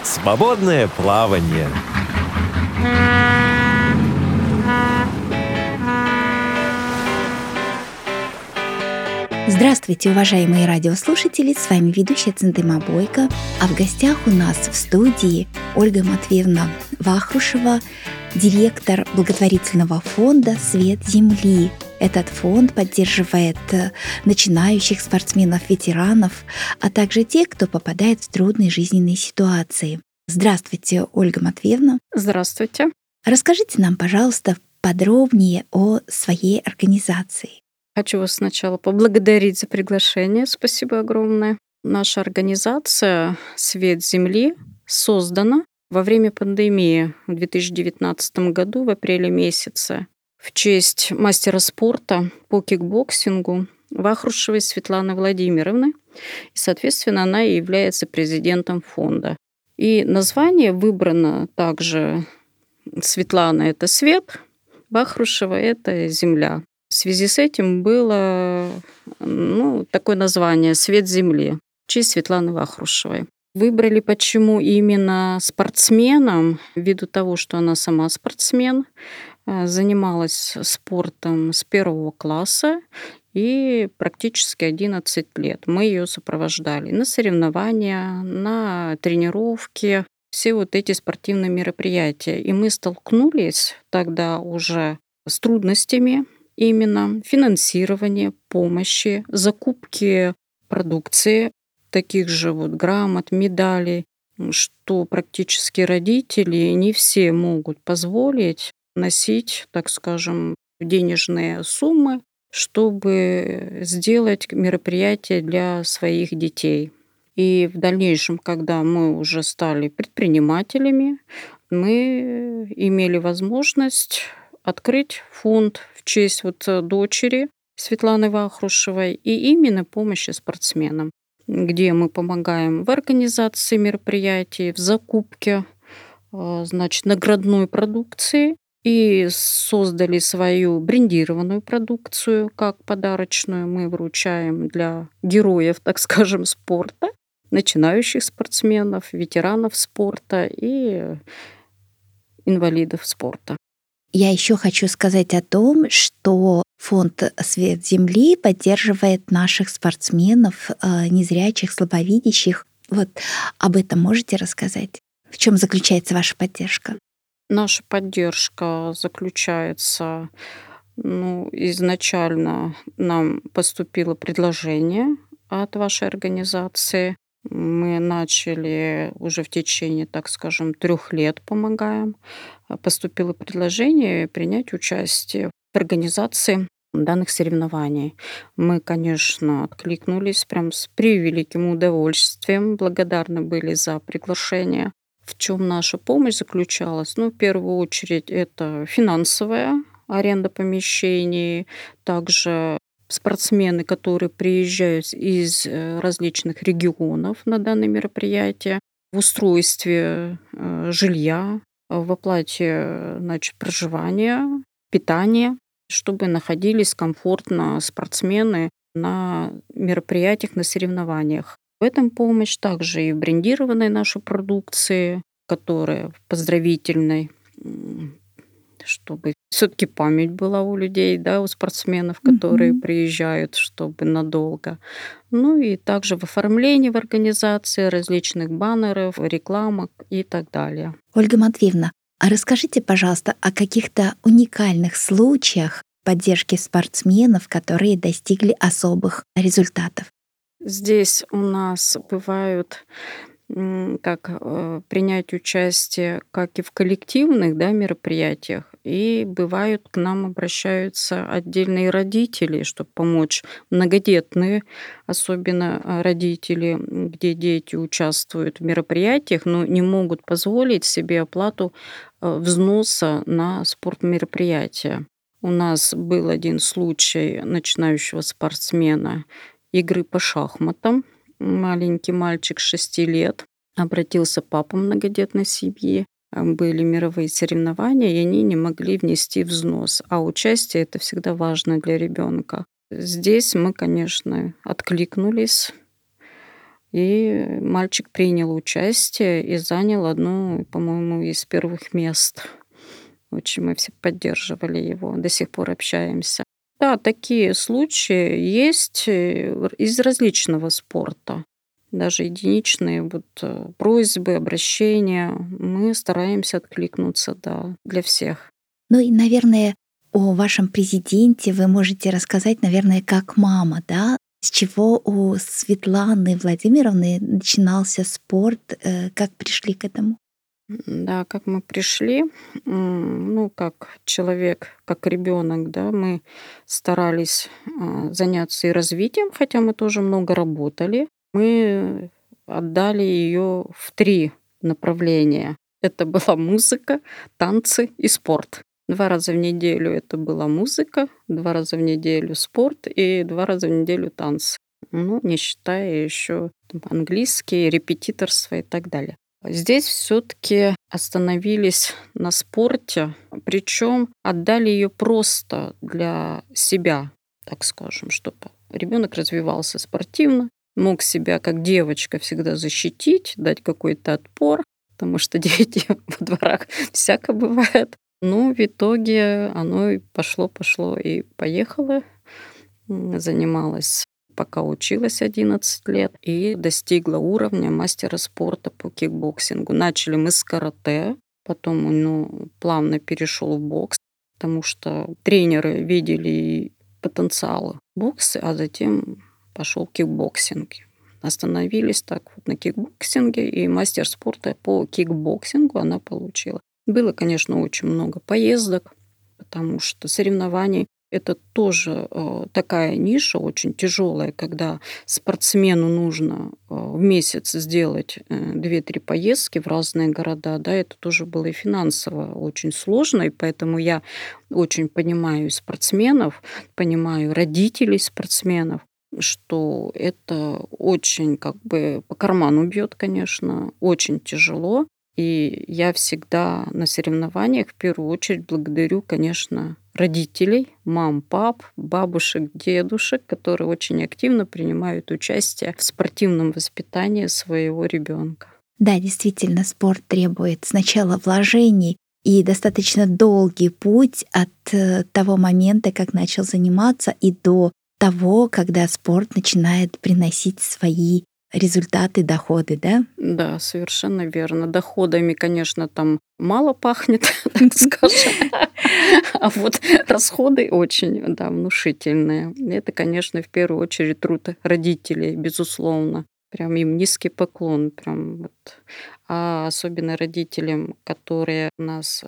Свободное плавание. Здравствуйте, уважаемые радиослушатели! С вами ведущая Центыма Бойко. А в гостях у нас в студии Ольга Матвеевна Вахрушева, директор благотворительного фонда «Свет Земли». Этот фонд поддерживает начинающих спортсменов, ветеранов, а также тех, кто попадает в трудные жизненные ситуации. Здравствуйте, Ольга Матвеевна. Здравствуйте. Расскажите нам, пожалуйста, подробнее о своей организации. Хочу вас сначала поблагодарить за приглашение. Спасибо огромное. Наша организация «Свет Земли» создана во время пандемии в 2019 году, в апреле месяце, в честь мастера спорта по кикбоксингу Вахрушевой Светланы Владимировны. И, соответственно, она и является президентом фонда. И название выбрано также Светлана — это свет, Вахрушева — это земля. В связи с этим было такое название «Свет Земли» в честь Светланы Вахрушевой. Выбрали почему именно спортсменом, ввиду того, что она сама спортсмен, занималась спортом с 1 класса и практически 11 лет. Мы ее сопровождали на соревнования, на тренировки, все вот эти спортивные мероприятия. И мы столкнулись тогда уже с трудностями именно финансирования, помощи, закупки продукции, таких же вот грамот, медалей, что практически родители не все могут позволить носить, так скажем, денежные суммы, чтобы сделать мероприятие для своих детей. И в дальнейшем, когда мы уже стали предпринимателями, мы имели возможность открыть фонд в честь дочери Светланы Вахрушевой и именно помощи спортсменам, где мы помогаем в организации мероприятий, в закупке, наградной продукции, и создали свою брендированную продукцию как подарочную. Мы вручаем для героев, так скажем, спорта, начинающих спортсменов, ветеранов спорта и инвалидов спорта. Я еще хочу сказать о том, что фонд «Свет Земли» поддерживает наших спортсменов, незрячих, слабовидящих. Вот об этом можете рассказать? В чем заключается ваша поддержка? Наша поддержка заключается, изначально нам поступило предложение от вашей организации. Мы начали уже в течение, так скажем, 3 лет помогаем. Поступило предложение принять участие в организации данных соревнований. Мы, конечно, откликнулись прям с превеликим удовольствием, благодарны были за приглашение. В чем наша помощь заключалась? В первую очередь, это финансовая аренда помещений, также спортсмены, которые приезжают из различных регионов на данное мероприятие, в устройстве жилья, в оплате проживания, питания, чтобы находились комфортно спортсмены на мероприятиях, на соревнованиях. В этом помощь также и в брендированной нашей продукции, которая в поздравительной, чтобы все-таки память была у людей, у спортсменов, которые приезжают, чтобы надолго. И также в оформлении, в организации различных баннеров, рекламок и так далее. Ольга Матвеевна, а расскажите, пожалуйста, о каких-то уникальных случаях поддержки спортсменов, которые достигли особых результатов. Здесь у нас бывают принять участие как и в коллективных мероприятиях, и бывают к нам обращаются отдельные родители, чтобы помочь многодетные, особенно родители, где дети участвуют в мероприятиях, но не могут позволить себе оплату взноса на спортмероприятия. У нас был один случай начинающего спортсмена игры по шахматам. Маленький мальчик 6 лет. Обратился папа многодетной семьи. Были мировые соревнования, и они не могли внести взнос. А участие — это всегда важно для ребенка. Здесь мы, конечно, откликнулись И мальчик принял участие и занял одно, по-моему, из первых мест. Очень мы все поддерживали его, до сих пор общаемся. Да, такие случаи есть из различного спорта. Даже единичные просьбы, обращения. Мы стараемся откликнуться, да, для всех. Ну и, наверное, о вашем президенте вы можете рассказать, наверное, как мама, да? С чего у Светланы Владимировны начинался спорт? Как пришли к этому? Да, как мы пришли, как человек, как ребенок, да, мы старались заняться и развитием, хотя мы тоже много работали. Мы отдали ее в 3 направления. Это была музыка, танцы и спорт. 2 раза в неделю это была музыка, 2 раза в неделю спорт и 2 раза в неделю танцы. Не считая еще английский, репетиторство и так далее. Здесь все-таки остановились на спорте, причем отдали ее просто для себя, так скажем, чтобы ребенок развивался спортивно, мог себя как девочка всегда защитить, дать какой-то отпор, потому что дети во дворах всяко бывает. В итоге оно и пошло и поехало. Занималась, пока училась 11 лет, и достигла уровня мастера спорта по кикбоксингу. Начали мы с карате, потом плавно перешел в бокс, потому что тренеры видели потенциал бокса, а затем пошел кикбоксинг. Остановились так на кикбоксинге, и мастер спорта по кикбоксингу она получила. Было, конечно, очень много поездок, потому что соревнований это тоже такая ниша очень тяжелая, когда спортсмену нужно в месяц сделать 2-3 поездки в разные города. Да, это тоже было и финансово очень сложно, и поэтому я очень понимаю спортсменов, понимаю родителей спортсменов, что это очень по карману бьет, конечно, очень тяжело. И я всегда на соревнованиях в первую очередь благодарю, конечно, родителей, мам, пап, бабушек, дедушек, которые очень активно принимают участие в спортивном воспитании своего ребенка. Да, действительно, спорт требует сначала вложений и достаточно долгий путь от того момента, как начал заниматься, и до того, когда спорт начинает приносить свои результаты, доходы, да? Да, совершенно верно. Доходами, конечно, там мало пахнет, так скажем. А вот расходы очень, да, внушительные. Это, конечно, в первую очередь труд родителей, безусловно. Прям им низкий поклон. А особенно родителям, которые у нас,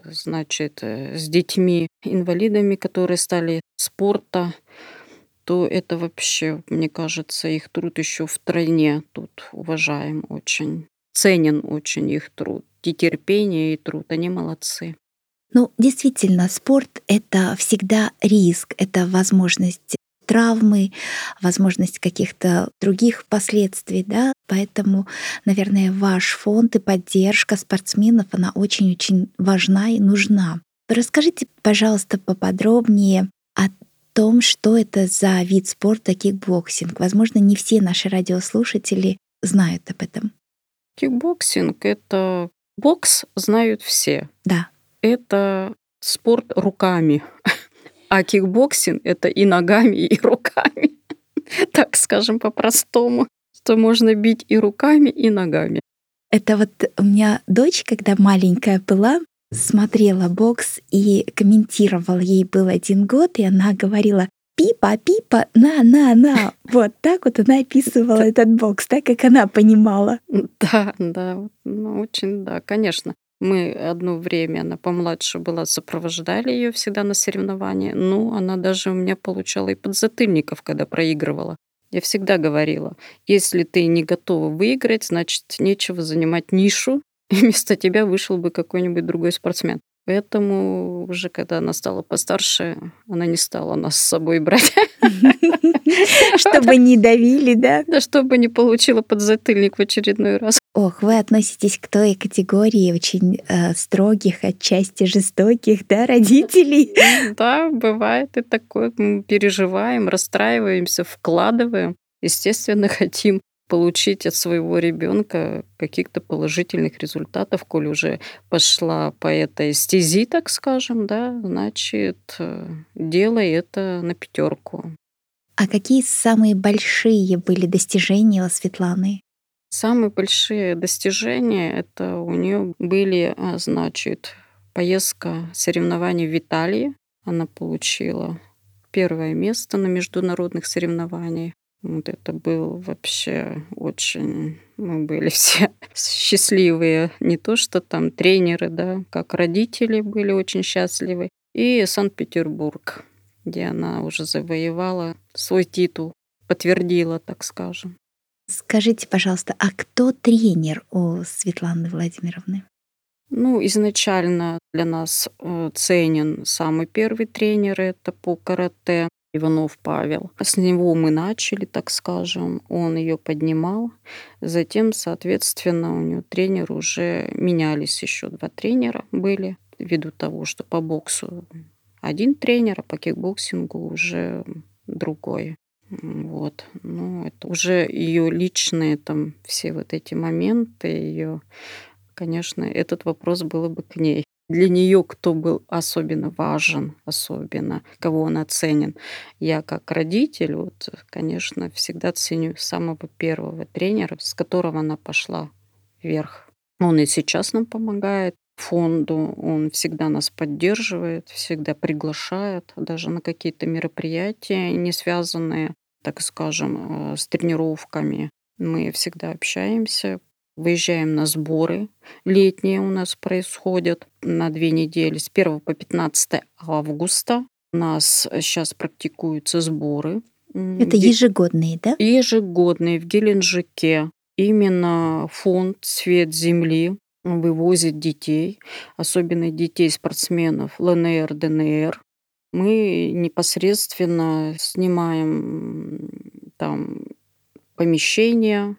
с детьми-инвалидами, которые стали спорта, то это вообще, мне кажется, их труд еще втройне тут уважаем очень. Ценен очень их труд. И терпение, и труд. Они молодцы. Действительно, спорт — это всегда риск, это возможность травмы, возможность каких-то других последствий, да, поэтому, наверное, ваш фонд и поддержка спортсменов, она очень-очень важна и нужна. Расскажите, пожалуйста, поподробнее о том, что это за вид спорта кикбоксинг. Возможно, не все наши радиослушатели знают об этом. Кикбоксинг — это бокс, знают все. Да. Это спорт руками. А кикбоксинг — это и ногами, и руками. Так скажем по-простому, что можно бить и руками, и ногами. Это у меня дочь, когда маленькая была, смотрела бокс и комментировала. Ей был 1 год, и она говорила: «Пипа, Пипа, на». Вот так она описывала этот бокс, так как она понимала. Да, очень, да, конечно. Мы одно время, она помладше была, сопровождали ее всегда на соревнования. Она даже у меня получала и подзатыльников, когда проигрывала. Я всегда говорила: если ты не готова выиграть, значит, нечего занимать нишу, и вместо тебя вышел бы какой-нибудь другой спортсмен. Поэтому уже когда она стала постарше, она не стала нас с собой брать. Чтобы не давили, да? Да, чтобы не получила подзатыльник в очередной раз. Ох, вы относитесь к той категории очень строгих, отчасти жестоких, да, родителей? Да, бывает и такое. Мы переживаем, расстраиваемся, вкладываем. Естественно, хотим получить от своего ребенка каких-то положительных результатов, коль уже пошла по этой стези, так скажем, да, значит, делай это на пятерку. А какие самые большие были достижения у Светланы? Самые большие достижения это у нее были, значит, поездка соревнований в Италии. Она получила первое место на международных соревнованиях. Вот это был вообще очень... Мы были все счастливые. Не то, что там тренеры, да, как родители были очень счастливы. И Санкт-Петербург, где она уже завоевала свой титул, подтвердила, так скажем. Скажите, пожалуйста, а кто тренер у Светланы Владимировны? Ну, изначально для нас ценен самый первый тренер, это по карате Иванов Павел. С него мы начали, так скажем, он ее поднимал. Затем, соответственно, у нее тренеры уже менялись, еще 2 тренера были, ввиду того, что по боксу один тренер, а по кикбоксингу уже другой. Вот. Ну, это уже ее личные там все вот эти моменты, ее, конечно, этот вопрос было бы к ней. Для нее кто был особенно важен, особенно кого она ценен. Я как родитель, вот, конечно, всегда ценю самого первого тренера, с которого она пошла вверх. Он и сейчас нам помогает фонду, он всегда нас поддерживает, всегда приглашает даже на какие-то мероприятия, не связанные, так скажем, с тренировками. Мы всегда общаемся, выезжаем на сборы. Летние у нас происходят на 2 недели, с 1 по 15 августа. У нас сейчас практикуются сборы. Это ежегодные, да? Ежегодные в Геленджике. Именно фонд «Свет Земли» вывозит детей, особенно детей-спортсменов ЛНР, ДНР. Мы непосредственно снимаем там помещения,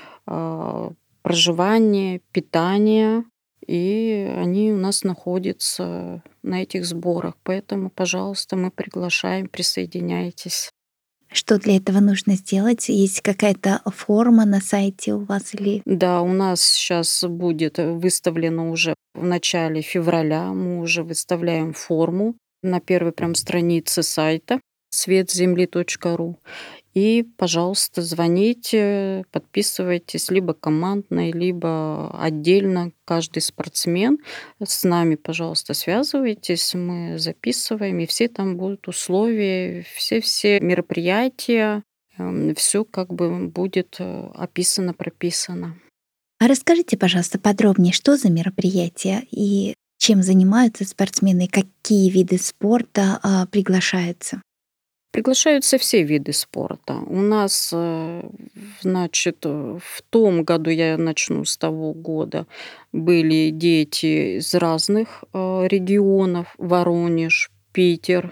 проживание, питание, и они у нас находятся на этих сборах. Поэтому, пожалуйста, мы приглашаем, присоединяйтесь. Что для этого нужно сделать? Есть какая-то форма на сайте у вас или... Да, у нас сейчас будет выставлено уже в начале февраля. Мы уже выставляем форму на первой прям странице сайта светземли.ру. И, пожалуйста, звоните, подписывайтесь либо командно, либо отдельно каждый спортсмен. С нами, пожалуйста, связывайтесь, мы записываем, и все там будут условия, все мероприятия, все как бы будет описано, прописано. А расскажите, пожалуйста, подробнее, что за мероприятия и чем занимаются спортсмены, какие виды спорта приглашаются? Приглашаются все виды спорта. У нас, значит, в том году, я начну с того года, были дети из разных регионов: Воронеж, Питер,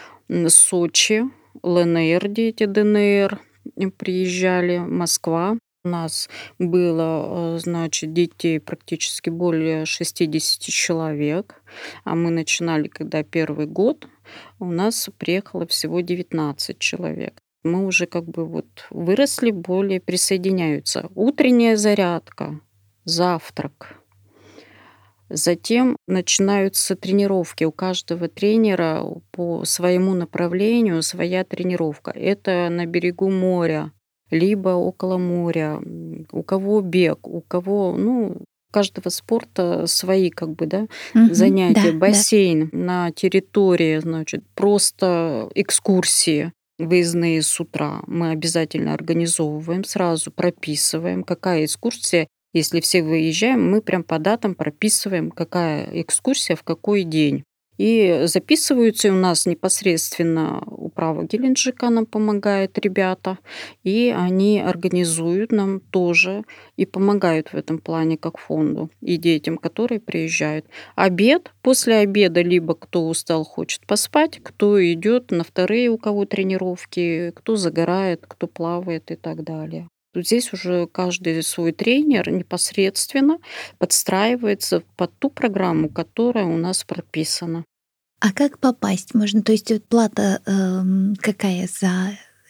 Сочи, ЛНР дети, ДНР приезжали, Москва. У нас было, значит, детей практически более 60 человек, а мы начинали, когда первый год, у нас приехало всего 19 человек. Мы уже как бы вот выросли, более присоединяются. Утренняя зарядка, завтрак. Затем начинаются тренировки. У каждого тренера по своему направлению своя тренировка. Это на берегу моря, либо около моря. У кого бег, у кого, ну, у каждого спорта свои как бы, да, занятия. Да, да. Бассейн на территории, значит, просто экскурсии выездные с утра. Мы обязательно организовываем, сразу прописываем, какая экскурсия. Если все выезжаем, мы прям по датам прописываем, какая экскурсия в какой день. И записываются у нас непосредственно управа Геленджика, нам помогает ребята, и они организуют нам тоже и помогают в этом плане как фонду и детям, которые приезжают. Обед, после обеда либо кто устал, хочет поспать, кто идет на вторые, у кого тренировки, кто загорает, кто плавает и так далее. Тут здесь уже каждый свой тренер непосредственно подстраивается под ту программу, которая у нас прописана. А как попасть можно? То есть вот плата какая за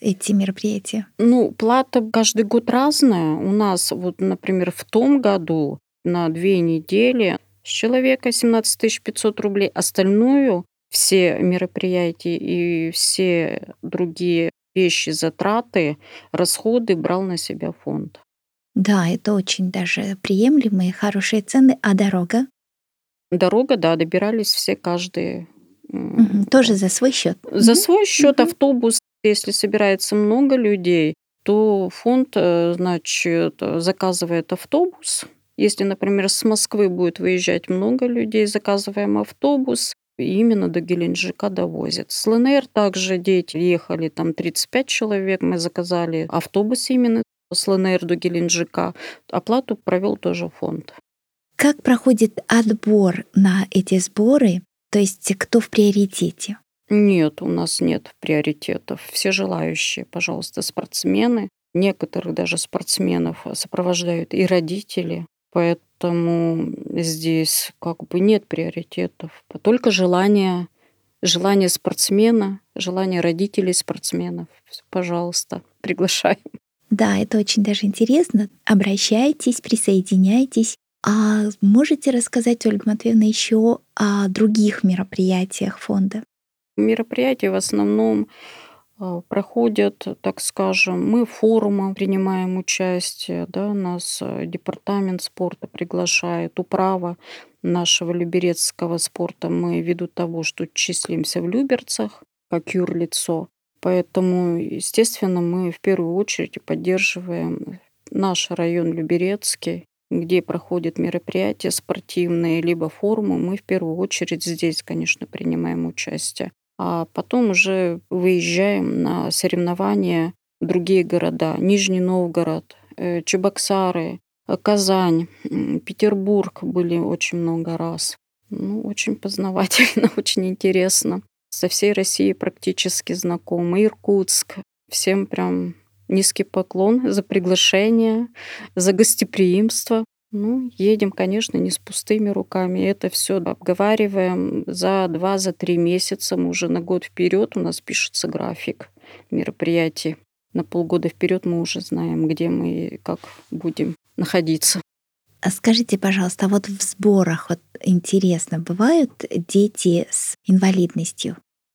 эти мероприятия? Ну, плата каждый год разная. У нас вот, например, в том году на 2 недели с человека 17 500 рублей. Остальную, все мероприятия и все другие вещи, затраты, расходы брал на себя фонд. Да, это очень даже приемлемые, хорошие цены. А дорога? Дорога, да, добирались все каждый Тоже за свой счет? за свой счет. Мгм. Автобус, если собирается много людей, то фонд, значит, заказывает автобус. Если, например, с Москвы будет выезжать много людей, заказываем автобус, и именно до Геленджика довозят. С ЛНР также дети ехали, там 35 человек, мы заказали автобус именно с ЛНР до Геленджика. Оплату провел тоже фонд. Как проходит отбор на эти сборы? То есть кто в приоритете? Нет, у нас нет приоритетов. Все желающие, пожалуйста, спортсмены. Некоторых даже спортсменов сопровождают и родители. Поэтому здесь как бы нет приоритетов. Только желание спортсмена, желание родителей спортсменов. Пожалуйста, приглашаем. Да, это очень даже интересно. Обращайтесь, присоединяйтесь. А можете рассказать, Ольга Матвеевна, еще о других мероприятиях фонда? Мероприятия в основном проходят, так скажем, мы в форумах принимаем участие, да, нас департамент спорта приглашает, управа нашего люберецкого спорта. Мы ввиду того, что числимся в Люберцах как юрлицо, поэтому, естественно, мы в первую очередь поддерживаем наш район Люберецкий, где проходят мероприятия спортивные, либо форумы. Мы в первую очередь здесь, конечно, принимаем участие. А потом уже выезжаем на соревнования в другие города. Нижний Новгород, Чебоксары, Казань, Петербург были очень много раз. Ну, очень познавательно, очень интересно. Со всей Россией практически знакомы. Иркутск. Всем прям низкий поклон за приглашение, за гостеприимство. Ну, едем, конечно, не с пустыми руками. Это все обговариваем за 2-3 месяца. Мы уже на год вперед у нас пишется график мероприятий. На полгода вперед мы уже знаем, где мы и как будем находиться. А скажите, пожалуйста, а вот в сборах вот интересно, бывают дети с инвалидностью?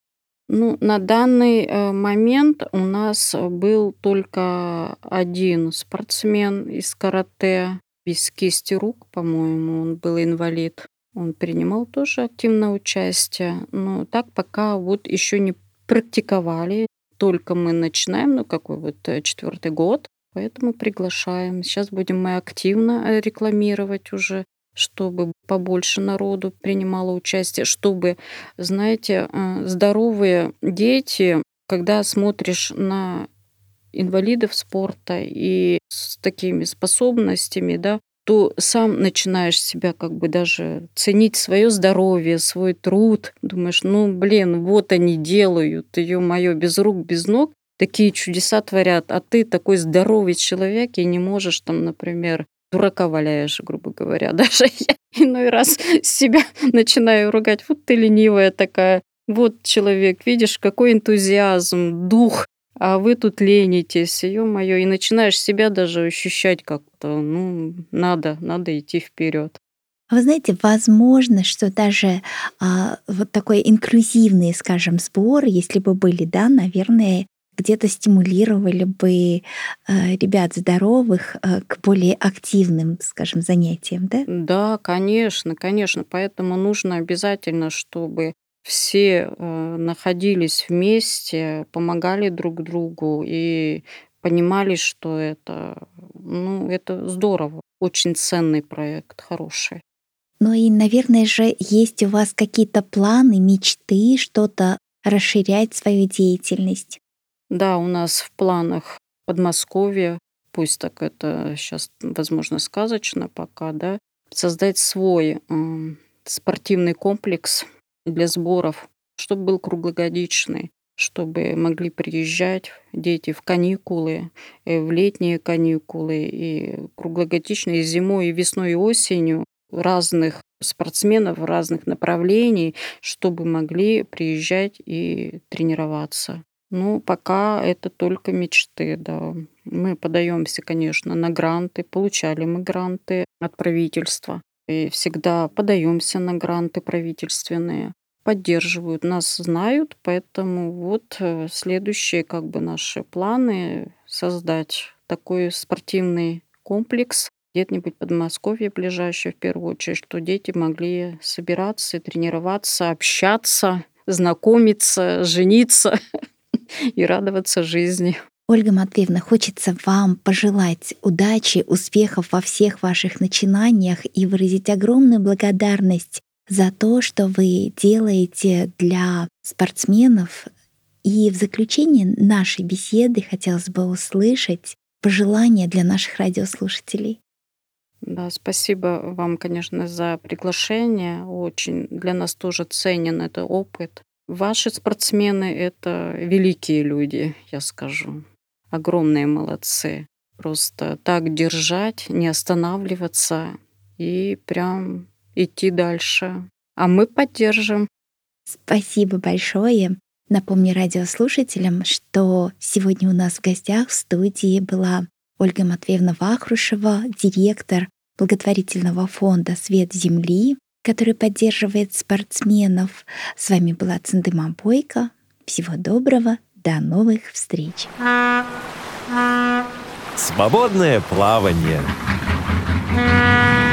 Ну, на данный момент у нас был только один спортсмен из карате, без кисти рук, по-моему, он был инвалид. Он принимал тоже активное участие. Но так пока вот еще не практиковали. Только мы начинаем, ну какой вот 4-й год, поэтому приглашаем. Сейчас будем мы активно рекламировать уже, чтобы побольше народу принимало участие, чтобы, знаете, здоровые дети, когда смотришь на инвалидов спорта и с такими способностями, да, то сам начинаешь себя как бы даже ценить свое здоровье, свой труд. Думаешь, ну, блин, вот они делают, ё-моё, без рук, без ног, такие чудеса творят, а ты такой здоровый человек и не можешь там, например, дурака валяешь, грубо говоря. Даже я иной раз себя начинаю ругать. Вот ты ленивая такая. Вот человек, видишь, какой энтузиазм, дух, а вы тут ленитесь, ё-моё, и начинаешь себя даже ощущать как-то, ну, надо идти вперед. Вы знаете, возможно, что даже вот такой инклюзивный, скажем, сбор, если бы были, да, наверное, где-то стимулировали бы ребят здоровых к более активным, скажем, занятиям, да? Да, конечно, конечно, поэтому нужно обязательно, чтобы все находились вместе, помогали друг другу и понимали, что это, ну, это здорово, очень ценный проект, хороший. Ну и, наверное же, есть у вас какие-то планы, мечты, что-то расширять свою деятельность. Да, у нас в планах Подмосковье, пусть так это сейчас, возможно, сказочно пока, да, создать свой спортивный комплекс для сборов, чтобы был круглогодичный, чтобы могли приезжать дети в каникулы, в летние каникулы, и круглогодично и зимой, и весной, и осенью разных спортсменов разных направлений, чтобы могли приезжать и тренироваться. Ну, пока это только мечты, да. Мы подаемся, конечно, на гранты, получали мы гранты от правительства. И всегда подаемся на гранты правительственные. Поддерживают, нас знают, поэтому вот следующие как бы наши планы создать такой спортивный комплекс где-нибудь в Подмосковье ближайшее, в первую очередь, что дети могли собираться, тренироваться, общаться, знакомиться, жениться и радоваться жизни. Ольга Матвеевна, хочется вам пожелать удачи, успехов во всех ваших начинаниях и выразить огромную благодарность за то, что вы делаете для спортсменов. И в заключение нашей беседы хотелось бы услышать пожелания для наших радиослушателей. Да, спасибо вам, конечно, за приглашение. Очень для нас тоже ценен этот опыт. Ваши спортсмены — это великие люди, я скажу. Огромные молодцы. Просто так держать, не останавливаться и прям идти дальше. А мы поддержим. Спасибо большое. Напомню радиослушателям, что сегодня у нас в гостях в студии была Ольга Матвеевна Вахрушева, директор благотворительного фонда «Свет Земли», который поддерживает спортсменов. С вами была Цендыма Бойко. Всего доброго, до новых встреч. Свободное плавание.